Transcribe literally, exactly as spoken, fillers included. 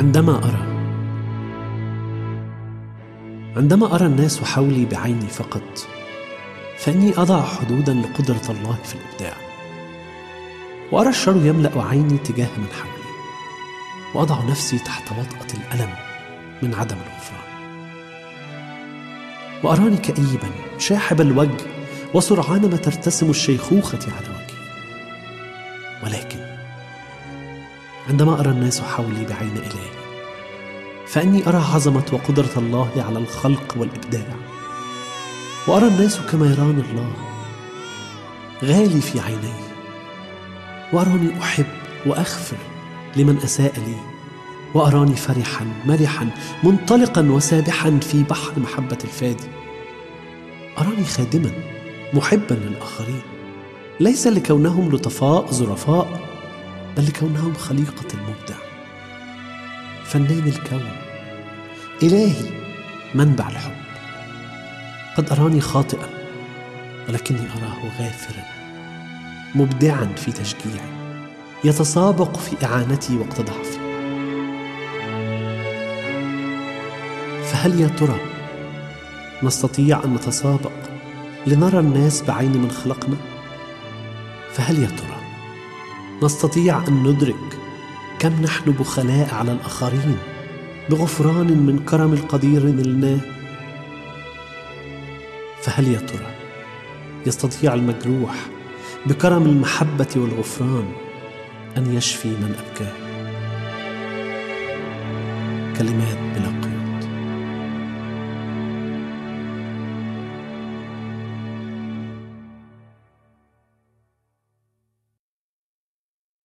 عندما أرى عندما أرى الناس حولي بعيني فقط، فإني أضع حدوداً لقدرة الله في الإبداع، وأرى الشر يملأ عيني تجاه من حولي، وأضع نفسي تحت وطأة الألم من عدم الغفران، وأراني كئيباً شاحب الوجه وسرعان ما ترتسم الشيخوخة على وجهي. ولكن عندما أرى الناس حولي بعين إلهي، فإني أرى عظمة وقدرة الله على الخلق والإبداع، وأرى الناس كما يراني الله، غالي في عيني، وأراني أحب وأغفر لمن أساء لي، وأراني فرحا مرحا منطلقا وسابحا في بحر محبة الفادي. أراني خادما محبا للآخرين، ليس لكونهم لطفاء ظرفاء، بل لكونهم خليقة المبدع، فنان الكون، إلهي منبع الحب. قد أراني خاطئا، ولكني أراه غافرا مبدعا في تشجيعي، يتسابق في إعانتي وقت ضعفي. فهل يا ترى نستطيع أن نتسابق لنرى الناس بعين من خلقنا؟ فهل يا ترى نستطيع أن ندرك كم نحن بخلاء على الآخرين بغفران من كرم القدير نلناه؟ فهل يا ترى يستطيع المجروح بكرم المحبة والغفران أن يشفي من أبكاه؟ كلمات بلا